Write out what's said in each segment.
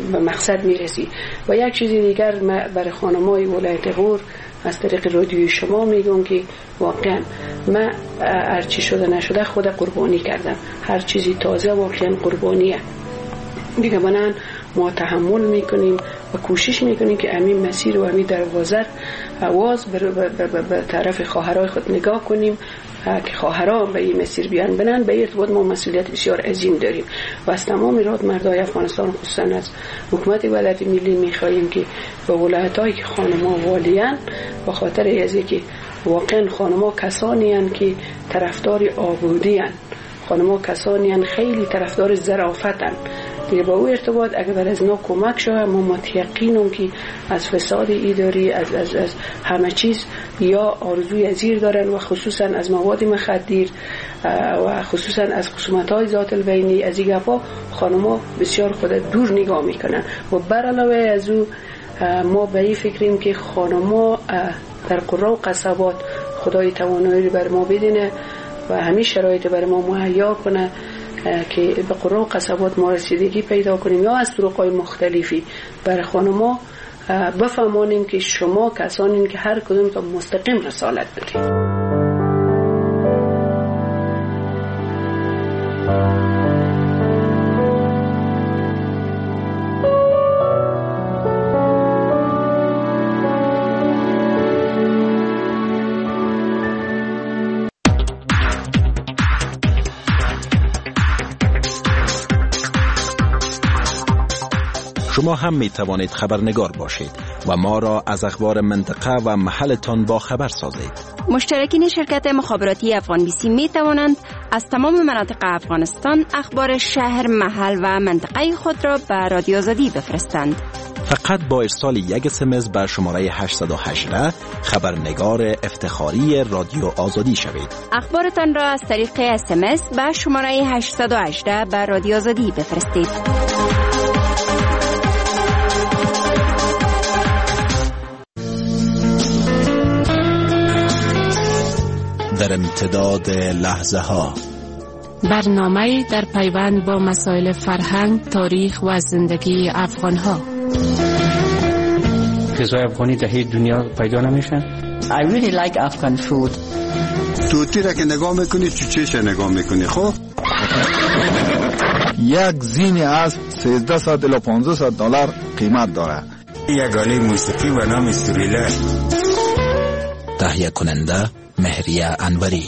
به مقصد میرسی. و یک چیز دیگر برای خانمای ولایت غور از طریق رادیوی شما میگم که واقعا من هر چی شده نشده خود قربانی کردم، هر چیزی تازه واقعا قربانیه دیگه. بنان ما تحمل میکنیم و کوشش میکنیم که امین مسیر و امین دروازه آواز به طرف خواهرای خود نگاه کنیم که خواهرها به این مسیر بیان. بنان به ارتباط ما مسئولیت بسیار عظیم داریم و از تمام ایراد مردای افغانستان خصوصا از حکومت ولایت ملی میخواهیم که به ولایت‌هایی که خانم‌ها والیان به خاطر از اینکه واقعا خانم‌ها کسانی هستند که طرفدار آبادی هستند، خانم‌ها کسانی هستند خیلی طرفدار ظرافتند دیگه. با او ارتباط اگر بر از نا کمک شود ما متیقینم که از فساد اداری از همه چیز یا آرزوی زیر دارن و خصوصا از مواد مخدر و خصوصا از خصومت‌های ذات البینی از این گپا خانم‌ها بسیار خود دور نگاه میکنن. و بر علاوه از او ما به این فکریم که خانم‌ها در قرى و قصبات خدای توانایی رو بر ما بدینه و همین شرایط بر ما مهیا کنه که به قرى و قصبات ما رسیدگی پیدا کنیم یا از طرق‌های مختلفی برای خانم‌ها بفهمانیم که شما کسانین که هر کدوم تا مستقیم رسالت دارید. شما هم می توانید خبرنگار باشید و ما را از اخبار منطقه و محلتان با خبر سازید. مشترکین شرکت مخابراتی افغان بیسی می توانند از تمام مناطق افغانستان اخبار شهر، محل و منطقه خود را به رادیو آزادی بفرستند. فقط با ارسال یک SMS به شماره 818 خبرنگار افتخاری رادیو آزادی شوید. اخبارتان را از طریق SMS به شماره 818 به رادیو آزادی بفرستید. در امتداد لحظه ها برنامه در پیوند با مسائل فرهنگ، تاریخ و زندگی افغان ها. غذای افغانی در هیچ دنیا پیدا نمیشن. I really like Afghan food. توتی را که نگاه میکنی چوچهش نگاه میکنی. خب یک زین اسب 1300 الی 1500 دلار قیمت داره. یک آله موسیقی و نام سوریله. تهیه کننده مهریه انوری.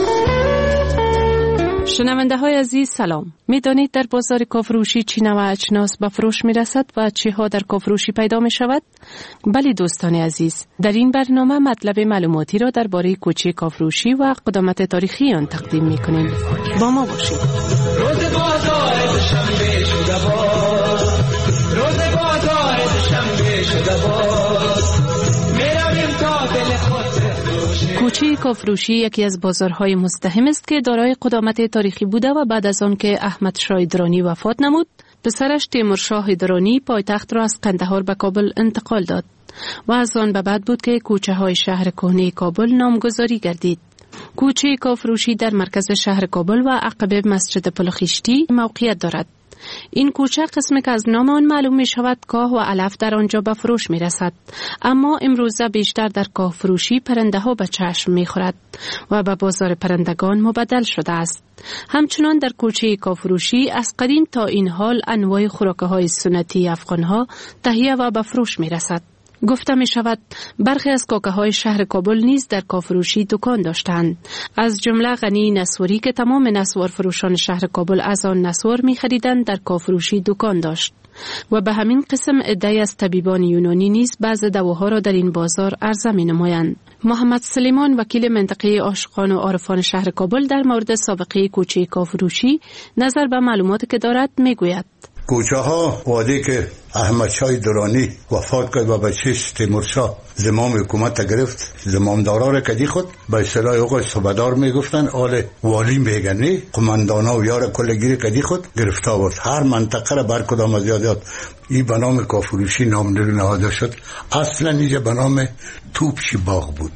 شنونده های عزیز سلام. می دانید در بازار کافروشی چی نوع اجناس به فروش می رسد و چی ها در کافروشی پیدا می شود؟ بله دوستان عزیز، در این برنامه مطلب معلوماتی را درباره کوچه کافروشی و قدامت تاریخی آن تقدیم می کنیم. با ما باشید. روز بازار دوشنبه شده باز، روز بازار دوشنبه شده باز، میرویم تا دل خود. کوچه کافروشی یکی از بازارهای مزدحم است که دارای قدامت تاریخی بوده و بعد از آن که احمد شاه درانی وفات نمود، پسرش تیمورشاه درانی پایتخت را از قندهار به کابل انتقال داد و از آن به بعد بود که کوچه های شهر کهنه کابل نامگذاری گردید. کوچه کافروشی در مرکز شهر کابل و عقب مسجد پلخشتی موقعیت دارد. این کوچه قسمی که از نام آن معلوم می شود کاه و علف در آنجا به فروش می رسد، اما امروزه بیشتر در کاه فروشی پرنده ها به چشم می خورد و به بازار پرندگان مبدل شده است. همچنان در کوچه کاه فروشی از قدیم تا این حال انواع خوراک های سنتی افغان ها تهیه و به فروش می رسد. گفته می شود برخی از کاکه های شهر کابل نیز در کافروشی دکان داشتند، از جمله غنی نسواری که تمام نسوار فروشان شهر کابل از آن نسوار می خریدند در کافروشی دکان داشت و به همین قسم عده‌ای از طبیبان یونانی نیز بعض دواها را در این بازار عرضه می نمایند. محمد سلیمان وکیل منطقه عاشقان و عارفان شهر کابل در مورد سابقه کوچه کافروشی نظر به معلوماتی که دارد می گوید. کوچه ها وادی که احمد شاه درانی وفات کرد و بچه‌ش تیمورشاه زمام حکومت گرفت، زمامدارا را کدی خود به اصطلاح اوقات صوبدار میگفتن، آل والی میگنی، قماندانا و یار کلگیری کدی خود گرفته بود. هر منطقه را بر کدام از یادات این به نام کافروشی نام نهاده شد. اصلا اینجا به نام توپچی باغ بود.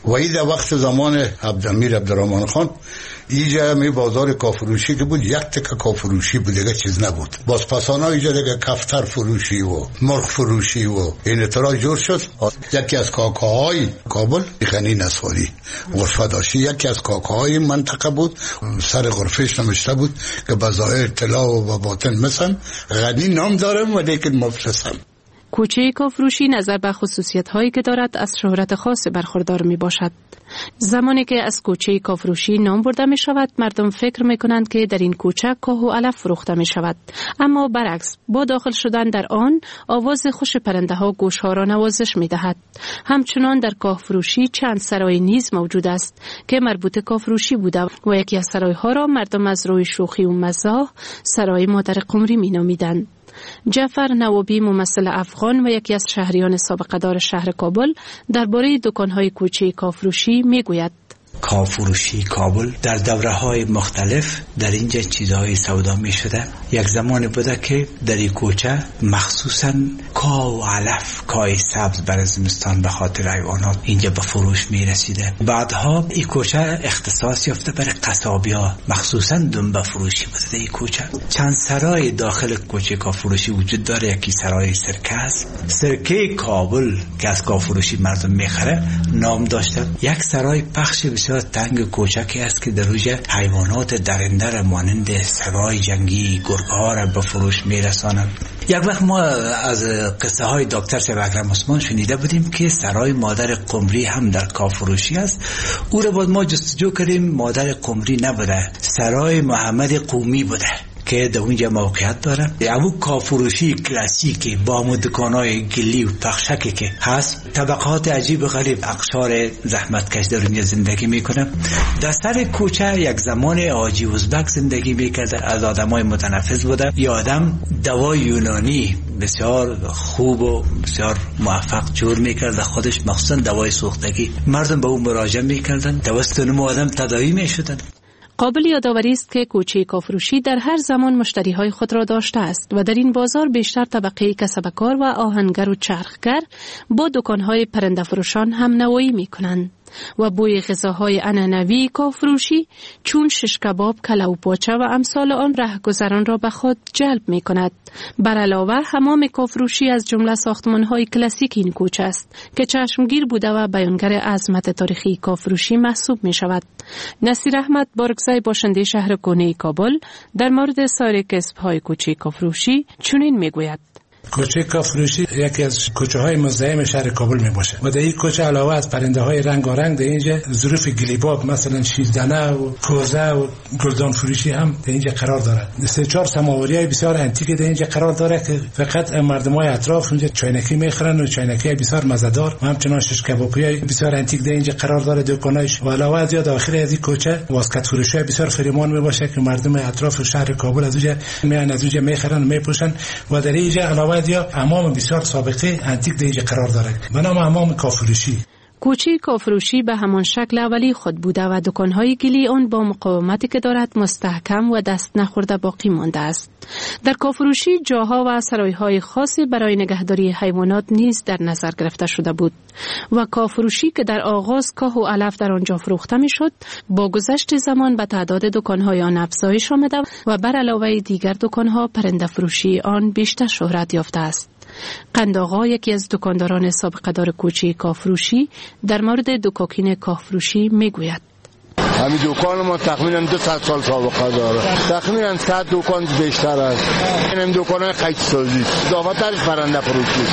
و این در وقت زمان امیر عبدالرحمن خان اینجا می بازار کافروشی که بود، یک تکه کافروشی بود، دیگه چیز نبود. باز پسانا اینجا دیگه کفتر فروشی و مرغ فروشی و این اطلاع جور شد. یکی از کاکاهای کابل خنی نصاری غرفه داشتی، یکی از کاکاهای منطقه بود، سر غرفهش نمشته بود که بظاهر طلا و باطن مثلا غنی نام دارم و لیکن مفلسم. کوچه کافروشی نظر به خصوصیت هایی که دارد از شهرت خاص برخوردار می باشد. زمانی که از کوچه کافروشی نام برده می شود، مردم فکر می کنند که در این کوچه کاه و علف فروخته می شود، اما برعکس با داخل شدن در آن آواز خوش پرنده ها گوش ها را نوازش می دهد. همچنان در کافروشی چند سرای نیز موجود است که مربوط کافروشی بوده و یکی از سرای ها را مردم از روی شوخی و مزاح سرای مادر قمری می نامیدند. جعفر نوابی، ممثل افغان و یکی از شهریان سابقه دار شهر کابل، درباره دکان‌های کوچه کافروشی میگوید: کافروشی کابل در دوره‌های مختلف در اینجا چیزهای سودا می شده. یک زمان بوده که در این کوچه مخصوصاً کاه و علف، کاه سبز برای زمستان به خاطر حیوانات اینجا به فروش می رسیده. بعدها این کوچه اختصاص یافته برای قصابی‌ها، مخصوصاً دنبه فروشی بوده در این کوچه. چند سرای داخل کوچه کافروشی وجود داره. یکی سرای سرکه است، سرکه کابل که از کافروشی مردم میخره نام داشته. یک سرای پخش بسیار تنگ کوچکی است که در روی حیوانات درنده را مانند سگای جنگی، گرگ‌ها را به فروش میرسانند. یک وقت ما از قصه های دکتر سیب اکرم عثمان شنیده بودیم که سرای مادر قمری هم در کافروشی است. او را باید ما جستجو کردیم، مادر قمری نبوده، سرای محمد قومی بوده که در اونجا موقعیت داره. اما کافروشی کلاسیکی با همون دکانای گلی و پخشکی که هست، طبقات عجیب و غریب اقشار زحمتکش در اونجا زندگی میکنه. در سر کوچه یک زمان حاجی ازبک زندگی میکرده، از آدمای متنفذ بوده. یه آدم دوای یونانی بسیار خوب و بسیار موفق جور میکرده خودش، مخصوصا دوای سوختگی. مردم به اون مراجعه میکردن، توسط اون آدم تداوی میشدن. قابل یادآوری است که کوچه کافروشی در هر زمان مشتریهای خود را داشته است و در این بازار بیشتر طبقه کسبکار و آهنگر و چرخگر با دکانهای پرنده فروشان هم نوایی می کنند و بوی غذاهای عنعنوی کافروشی چون شش کباب، کلو پاچه و امثال آن رهگذران را به خود جلب می کند. بر علاوه حمام کافروشی از جمله ساختمان‌های کلاسیک این کوچه است که چشمگیر بوده و بیانگر عظمت تاریخی کافروشی محسوب می شود. نصیر احمد بارگزای باشنده شهر کهنه کابل در مورد سایر کسب‌های کوچه کافروشی چنین می گوید: کوچه کافروشی یکی از کوچه های مزدحم شهر کابل می باشه و در این کوچه علاوه از پرنده های رنگارنگ در اینجا ظروف گلیباب مثلا شیردانه و کوزه و گلدان فروشی هم در اینجا قرار دارد. 3-4 سماوری های بسیار انتیک در اینجا قرار داره که فقط مردم های اطراف اونجا چاینکی میخرن و چاینکی بسیار مزه‌دار و همچنان شش کبابی های بسیار انتیک در اینجا قرار داره دکانایش. و علاوه از داخل از این کوچه واسکت فروشی های بسیار فریمان می باشه که مردم اطراف شهر کابل از اونجا میان از اونجا میخرن و میپوشن. و در اینجا علاوه یا حمام بسیار سابقه انتیک در اینجا قرار داره به نام حمام کافروشی. کوچه کافروشی به همان شکل اولی خود بوده و دکان‌های گلی آن با مقاومتی که دارد مستحکم و دست نخورده باقی مانده است. در کافروشی جاها و سرای‌های خاصی برای نگهداری حیوانات نیز در نظر گرفته شده بود و کافروشی که در آغاز کاه و علف در آنجا فروخته می‌شد، با گذشت زمان به تعداد دکان‌های آن افزایش آمده و بر علاوه دیگر دکان‌ها پرنده فروشی آن بیشتر شهرت یافته است. قندآقا، یکی از دکانداران سابقه دار کوچه کافروشی، در مورد دکاکین کافروشی میگوید: همین دکان ما تقریبا 200 سال سابقه داره، تقریبا 100 دکان بیشتر است. این دکان‌های خیط سازی، اضافترش پرنده فروشی.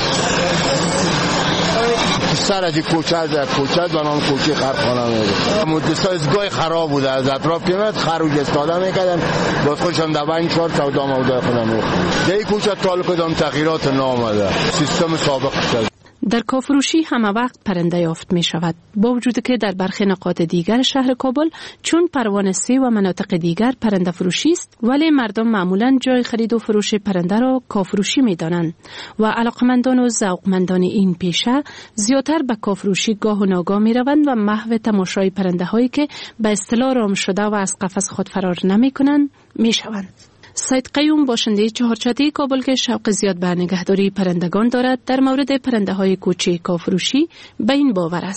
سر از کوچه به نام کوچه خرخانه میره. مدرسه ازگاه خراب بوده، از اطراف که میاد خروج استاده میکردن، باز خودشان دوان 4 سودا مودا خودم میخورد. در این کوچه تا کدام تغییرات نامده، سیستم سابق شد. در کافروشی همه وقت پرنده یافت می شود، با وجود که در برخی نقاط دیگر شهر کابل چون پروانه 3 و مناطق دیگر پرنده فروشی است، ولی مردم معمولا جای خرید و فروش پرنده را کافروشی می دانند و علاقمندان و ذوقمندان این پیشه زیادتر به کافروشی گاه و ناگاه می روند و محو تماشای پرنده هایی که به اصطلاح رام شده و از قفس خود فرار نمی کنند می شوند. سید قیوم باشنده چهارچده کابل که شوق زیاد به نگهداری پرندگان دارد در مورد پرنده های کوچه کافروشی به این باور است: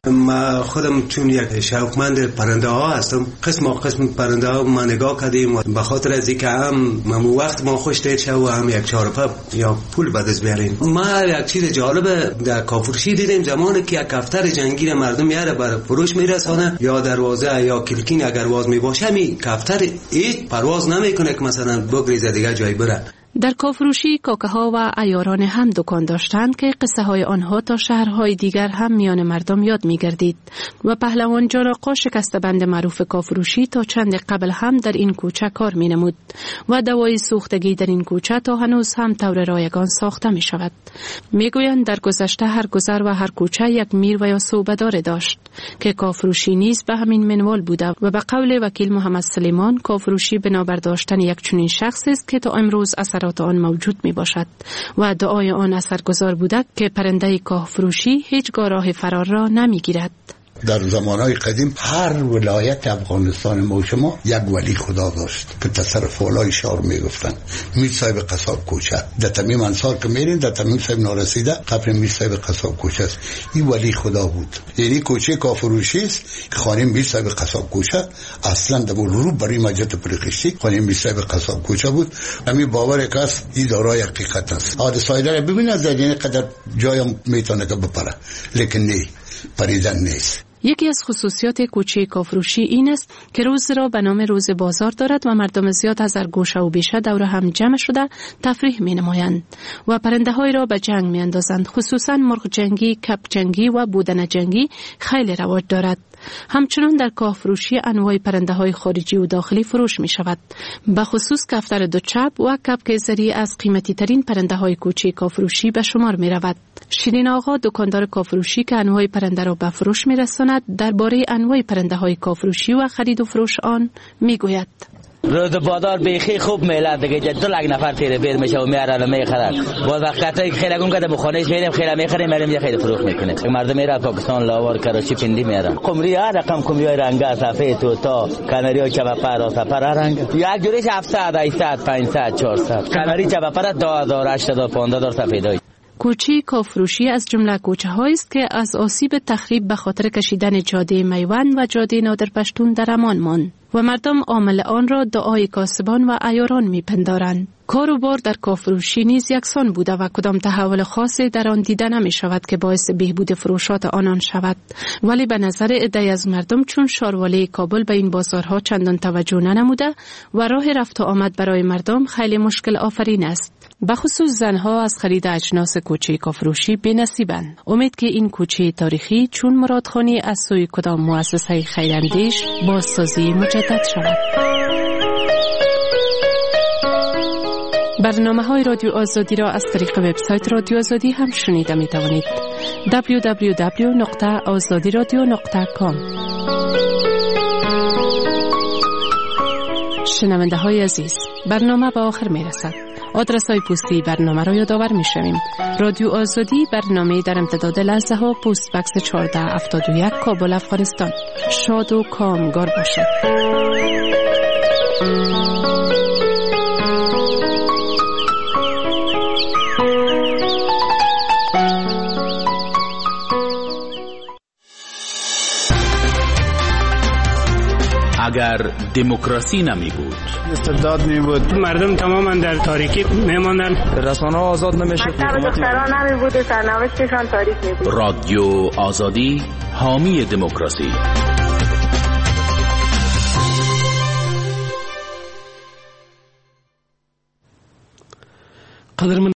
ما خودم چون یک شوقمند پرنده ها هستم، قسم پرنده ها ما نگاه کردیم و به خاطر از اینکه هم وقت ما خوش دید شو و هم یک چارپه یا پول به دست بیاریم. ما یک چیز جالب در کافرشی دیدیم، زمانی که یک کفتر جنگی را مردم میاره بر فروش میرسانه یا دروازه یا کلکین اگر واز میباشه، می کفتر هیچ پرواز نمیکنه که مثلا بگریزه دیگه جای بره. در کافروشی کاکه ها و عیاران هم دکان داشتند که قصه های آنها تا شهرهای دیگر هم میان مردم یاد می گردید و پهلوان جان آقا شکسته بند معروف کافروشی تا چند قبل هم در این کوچه کار می نمود و دوای سوختگی در این کوچه تا هنوز هم طور رایگان ساخته می شود. می گویند در گذشته هر گذر و هر کوچه یک میر و یا صوبه‌دار داشت که کافروشی نیز به همین منوال بوده و به قول وکیل محمد سلیمان کافروشی بنابر داشتن یک چنین شخصی است که تا امروز اثرات آن موجود می باشد و دعای آن اثرگذار بوده که پرنده کافروشی هیچگاه راه فرار را نمی گیرد. در زمانهای قدیم هر ولایت افغانستان ما شما یک ولی خدا داشت که تصرف اولای شعر میگفتن. میر صاحب قصاب کوچه در تمیم انصار که میرین در تمیم صاحب نارسیده قبر میر صاحب قصاب کوچه است. این ولی خدا بود. یعنی کوچه کافروشی است. خانه میر صاحب قصاب کوچه اصلا در رو برای مجد پرخشتی خانه میر صاحب قصاب کوچه بود. همین باور کس این دارای حقیقت است. حادثه را ببین از این قدر جایم میتونه که بپره، لیکن نه، پریدن نیست. یکی از خصوصیات کوچه کافروشی این است که روز را به نام روز بازار دارد و مردم زیاد از هر گوشه و بیشه دور هم جمع شده تفریح می نمایند و پرنده های را به جنگ می اندازند. خصوصا مرغ جنگی، کپ جنگی و بودن جنگی خیلی رواج دارد. همچنان در کافروشی انواع پرنده های خارجی و داخلی فروش می شود. به خصوص کفتر دوچپ و کپک زری از قیمتی ترین پرنده های کوچه کافروشی به شمار می رود. شیرین آقا دکاندار کافروشی که انواع پرنده را به فروش می رساند درباره انواع پرنده های کافروشی و خرید و فروش آن می گوید. روز بازار بیخی خوب میلاد دیگه، 2 لک نفر تیره بیر میشه و میارن و میخرن. باز وقتی خیلی گون کده بخونهش میریم خیلی میخریم میریم خیلی فروخت میکنیم. مردم میره پاکستان، لاور، کراچی، پندی میارن. قمری هر رقم قمری رنگا سفید توتا کاناری و چبپر سفر رنگ یک جوریش 700 800 500 400 کاناری چبپر 2000 8000 1500 سفیدای. کوچه کافروشی از جمله کوچه هایی است که از آسیب تخریب به خاطر کشیدن جاده میوند و جاده نادر پشتون در امان ماند و مردم عامل آن را دعای کاسبان و عیاران میپندارند. کار و بار در کافروشی نیز یکسان بوده و کدام تحول خاصی در آن دیده نمی شود که باعث بهبود فروشات آنان شود، ولی به نظر عده‌ای از مردم چون شارواله کابل به این بازارها چندان توجه ننموده و راه رفت و آمد برای مردم خیلی مشکل آفرین است. به خصوص زنها از خرید اجناس کوچه کافروشی بی‌نصیبند. امید که این کوچه تاریخی چون مرادخانی از سوی کدام مؤسسه خیراندیش بازسازی مجدد شود. برنامه‌های رادیو آزادی را از طریق وبسایت رادیو آزادی هم شنیده می توانید. www.azadiradio.com. شنونده های عزیز، برنامه به آخر می رسد. آدرس های پستی برنامه را یادآور می شویم. رادیو آزادی، برنامه در امتداد لحظه ها، پست بکس 1471 کابل افغانستان. شاد و کامگار باشید. اگر دموکراسی نمی بود، استبداد می بود، مردم تماما در تاریکی می ماندن، رسانه ها آزاد نمیشه، دختران نمی بود، سرنوشتشان تاریک می بود. رادیو آزادی حامی دموکراسی. قدرمن